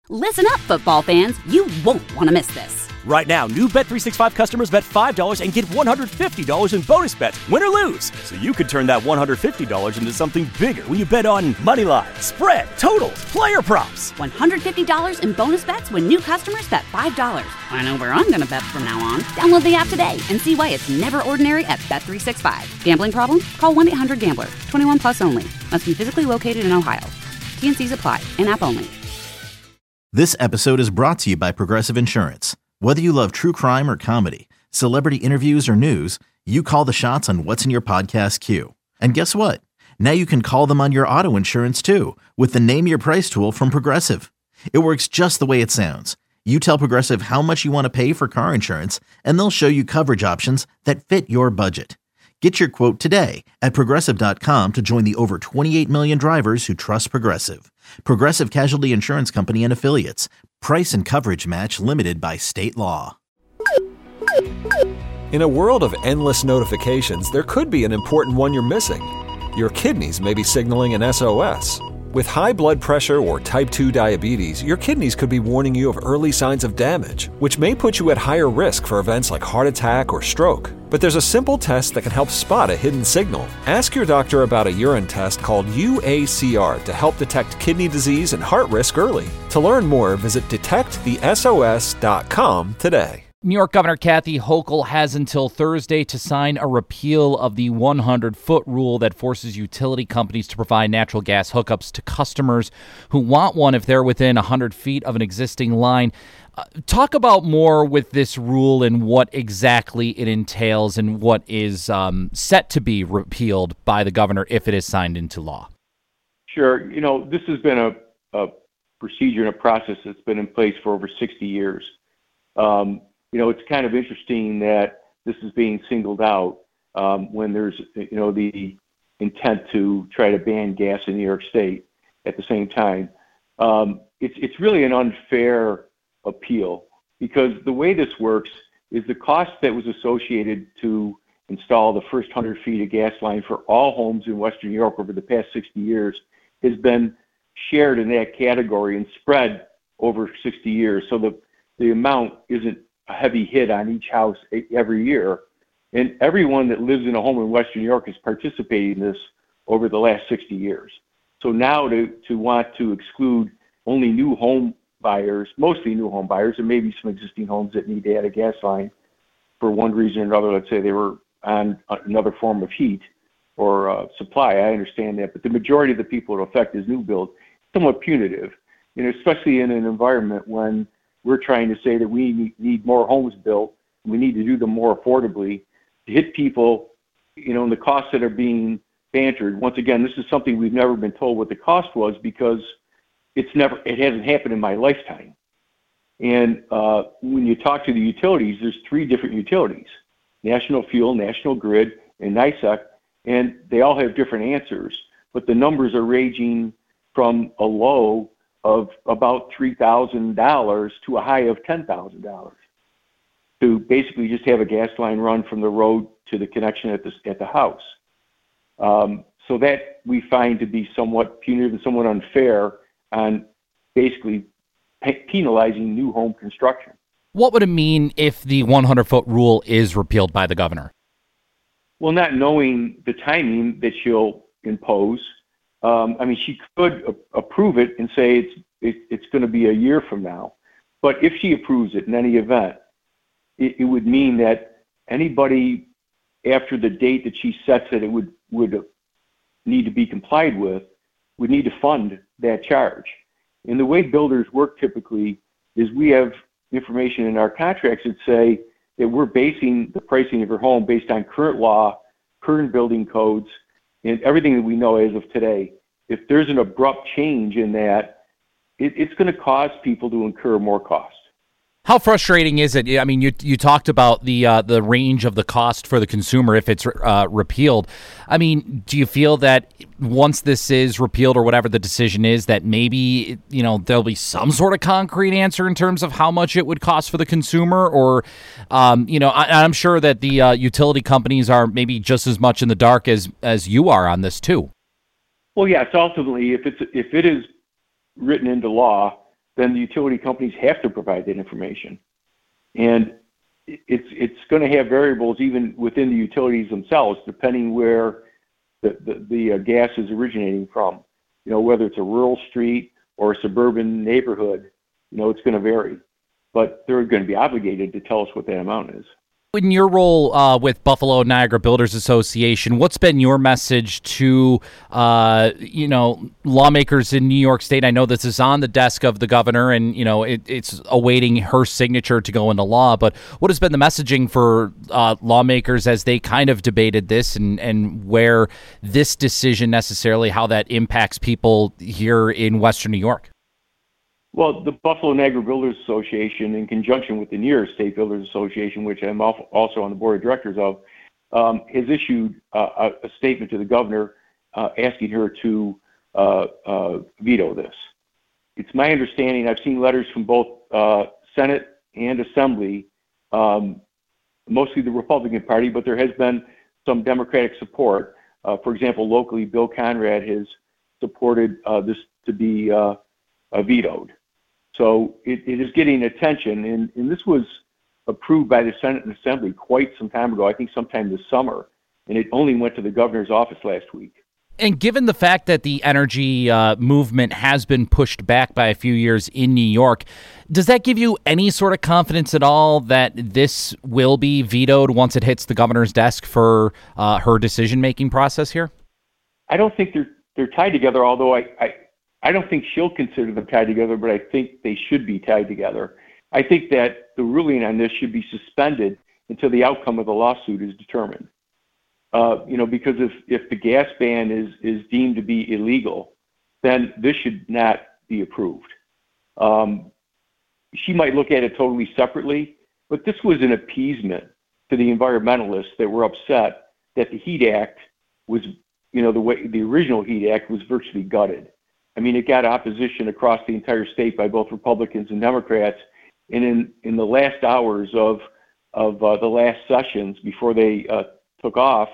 Listen up, football fans. You won't want to miss this. Right now, new Bet365 customers bet $5 and get $150 in bonus bets, win or lose. So you could turn that $150 into something bigger when you bet on money line, spread, totals, player props. $150 in bonus bets when new customers bet $5. I know where I'm going to bet from now on. Download the app today and see why it's never ordinary at Bet365. Gambling problem? Call 1-800-GAMBLER. 21 plus only. Must be physically located in Ohio. T&Cs apply. In-app only. This episode is brought to you by Progressive Insurance. Whether you love true crime or comedy, celebrity interviews or news, you call the shots on what's in your podcast queue. And guess what? Now you can call them on your auto insurance too with the Name Your Price tool from Progressive. It works just the way it sounds. You tell Progressive how much you want to pay for car insurance, and they'll show you coverage options that fit your budget. Get your quote today at Progressive.com to join the over 28 million drivers who trust Progressive. Progressive Casualty Insurance Company and Affiliates. Price and coverage match limited by state law. In a world of endless notifications, there could be an important one you're missing. Your kidneys may be signaling an SOS. With high blood pressure or type 2 diabetes, your kidneys could be warning you of early signs of damage, which may put you at higher risk for events like heart attack or stroke. But there's a simple test that can help spot a hidden signal. Ask your doctor about a urine test called UACR to help detect kidney disease and heart risk early. To learn more, visit detectthesos.com today. New York Governor Kathy Hochul has until Thursday to sign a repeal of the 100-foot rule that forces utility companies to provide natural gas hookups to customers who want one if they're within 100 feet of an existing line. Talk about more with this rule and what exactly it entails and what is set to be repealed by the governor if it is signed into law. Sure. You know, this has been a procedure and a process that's been in place for over 60 years. You know, it's kind of interesting that this is being singled out when there's, you know, the intent to try to ban gas in New York State at the same time. It's really an unfair appeal because the way this works is the cost that was associated to install the first 100 feet of gas line for all homes in Western New York over the past 60 years has been shared in that category and spread over 60 years. So the amount isn't a heavy hit on each house every year. And everyone that lives in a home in Western New York is participating in this over the last 60 years. So now to want to exclude only new home buyers, mostly new home buyers, and maybe some existing homes that need to add a gas line for one reason or another, let's say they were on another form of heat or supply, I understand that. But the majority of the people it affect is new build, somewhat punitive, you know, especially in an environment when we're trying to say that we need more homes built. We need to do them more affordably to hit people, you know, and the costs that are being bantered. Once again, this is something we've never been told what the cost was because it hasn't happened in my lifetime. And when you talk to the utilities, there's three different utilities: National Fuel, National Grid, and NYSEG, and they all have different answers. But the numbers are ranging from a low of about $3,000 to a high of $10,000 to basically just have a gas line run from the road to the connection at the house. So that we find to be somewhat punitive and somewhat unfair on basically penalizing new home construction. What would it mean if the 100-foot rule is repealed by the governor? Well, not knowing the timing that she'll impose, I mean, she could approve it and say it's going to be a year from now. But if she approves it in any event, it would mean that anybody after the date that she sets it would need to be complied with would need to fund that charge. And the way builders work typically is we have information in our contracts that say that we're basing the pricing of your home based on current law, current building codes, and everything that we know as of today. If there's an abrupt change in that, it's going to cause people to incur more cost. How frustrating is it? I mean, you talked about the range of the cost for the consumer if it's repealed. I mean, do you feel that once this is repealed or whatever the decision is, that maybe, you know, there'll be some sort of concrete answer in terms of how much it would cost for the consumer? Or, you know, I'm sure that the utility companies are maybe just as much in the dark as you are on this too. Well, yes, ultimately, if it is written into law, then the utility companies have to provide that information. And it's going to have variables even within the utilities themselves, depending where the gas is originating from. Whether it's a rural street or a suburban neighborhood, it's going to vary. But they're going to be obligated to tell us what that amount is. In your role with Buffalo Niagara Builders Association, what's been your message to, lawmakers in New York State? I know this is on the desk of the governor, and it's awaiting her signature to go into law. But what has been the messaging for lawmakers as they kind of debated this, and where this decision necessarily, how that impacts people here in Western New York? Well, the Buffalo Niagara Builders Association, in conjunction with the New York State Builders Association, which I'm also on the board of directors of, has issued a statement to the governor asking her to veto this. It's my understanding, I've seen letters from both Senate and Assembly, mostly the Republican Party, but there has been some Democratic support. For example, locally, Bill Conrad has supported this to be vetoed. So it is getting attention, and this was approved by the Senate and Assembly quite some time ago, I think sometime this summer, and it only went to the governor's office last week. And given the fact that the energy movement has been pushed back by a few years in New York, does that give you any sort of confidence at all that this will be vetoed once it hits the governor's desk for her decision-making process here? I don't think they're tied together, although I don't think she'll consider them tied together, but I think they should be tied together. I think that the ruling on this should be suspended until the outcome of the lawsuit is determined. Because if the gas ban is deemed to be illegal, then this should not be approved. She might look at it totally separately, but this was an appeasement to the environmentalists that were upset that the HEAT Act was, the way the original HEAT Act was virtually gutted. I mean, it got opposition across the entire state by both Republicans and Democrats. And in the last hours of the last sessions before they took off,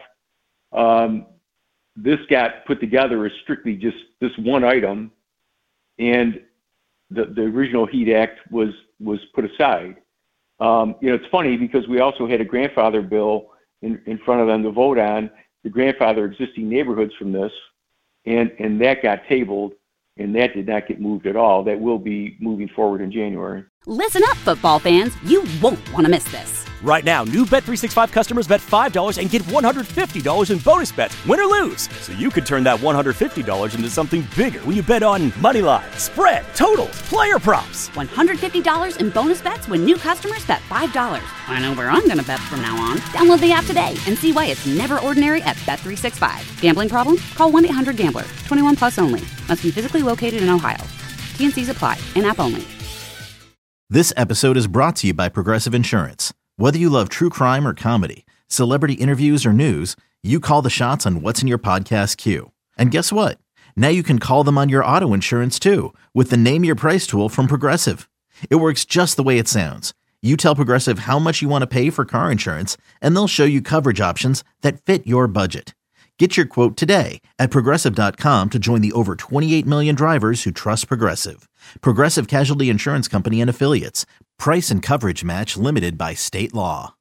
this got put together as strictly just this one item, and the original HEAT Act was put aside. It's funny because we also had a grandfather bill in front of them to vote on, to grandfather existing neighborhoods from this, and that got tabled. And that did not get moved at all. That will be moving forward in January. Listen up, football fans. You won't want to miss this. Right now, new Bet365 customers bet $5 and get $150 in bonus bets, win or lose. So you could turn that $150 into something bigger when you bet on money line, spread, totals, player props. $150 in bonus bets when new customers bet $5. I know where I'm going to bet from now on. Download the app today and see why it's never ordinary at Bet365. Gambling problem? Call 1-800-GAMBLER. 21 plus only. Must be physically located in Ohio. T&Cs apply. In-app only. This episode is brought to you by Progressive Insurance. Whether you love true crime or comedy, celebrity interviews or news, you call the shots on what's in your podcast queue. And guess what? Now you can call them on your auto insurance too with the Name Your Price tool from Progressive. It works just the way it sounds. You tell Progressive how much you want to pay for car insurance, and they'll show you coverage options that fit your budget. Get your quote today at Progressive.com to join the over 28 million drivers who trust Progressive. Progressive Casualty Insurance Company and Affiliates. Price and coverage match limited by state law.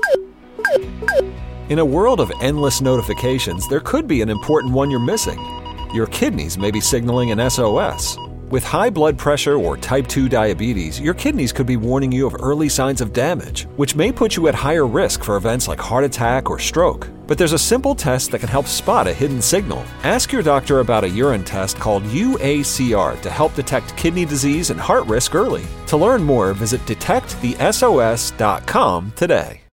In a world of endless notifications, there could be an important one you're missing. Your kidneys may be signaling an SOS. With high blood pressure or type 2 diabetes, your kidneys could be warning you of early signs of damage, which may put you at higher risk for events like heart attack or stroke. But there's a simple test that can help spot a hidden signal. Ask your doctor about a urine test called UACR to help detect kidney disease and heart risk early. To learn more, visit detectthesos.com today.